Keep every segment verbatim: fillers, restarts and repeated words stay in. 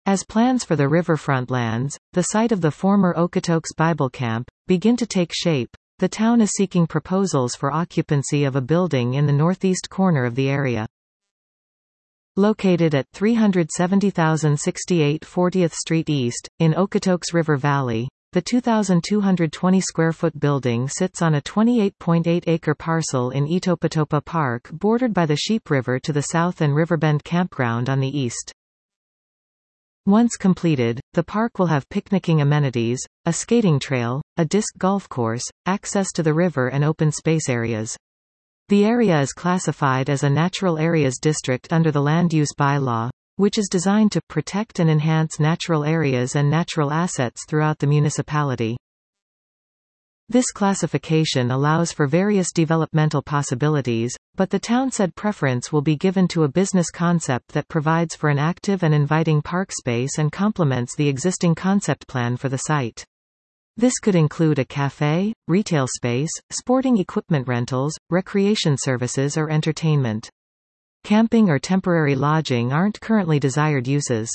As plans for the riverfront lands, the site of the former Okotoks Bible Camp, begin to take shape, the town is seeking proposals for occupancy of a building in the northeast corner of the area. Located at three hundred seventy thousand sixty-eight fortieth Street East, in Okotoks River Valley, the two thousand two hundred twenty square foot building sits on a twenty-eight point eight acre parcel in Itopatopa Park bordered by the Sheep River to the south and Riverbend Campground on the east. Once completed, the park will have picnicking amenities, a skating trail, a disc golf course, access to the river and open space areas. The area is classified as a Natural Areas District under the Land Use Bylaw, which is designed to protect and enhance natural areas and natural assets throughout the municipality. This classification allows for various developmental possibilities, but the town said preference will be given to a business concept that provides for an active and inviting park space and complements the existing concept plan for the site. This could include a cafe, retail space, sporting equipment rentals, recreation services or entertainment. Camping or temporary lodging aren't currently desired uses.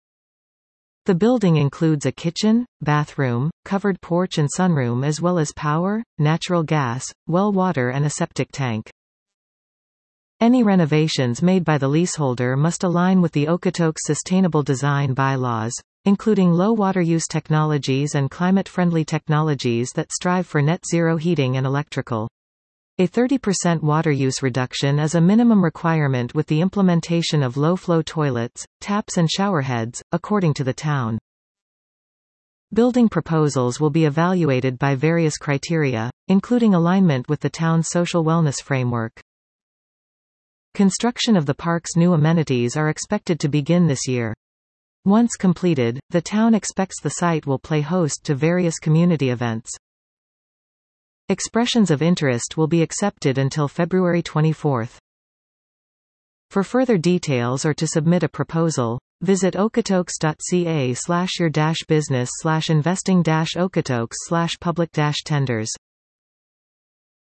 The building includes a kitchen, bathroom, covered porch and sunroom as well as power, natural gas, well water and a septic tank. Any renovations made by the leaseholder must align with the Okotoks Sustainable Design bylaws, including low water use technologies and climate-friendly technologies that strive for net zero heating and electrical. A thirty percent water use reduction is a minimum requirement with the implementation of low-flow toilets, taps and showerheads, according to the town. Building proposals will be evaluated by various criteria, including alignment with the town's social wellness framework. Construction of the park's new amenities are expected to begin this year. Once completed, the town expects the site will play host to various community events. Expressions of interest will be accepted until February twenty-fourth. For further details or to submit a proposal, visit okotoks.ca slash your dash business slash investing dash okotoks slash public dash tenders.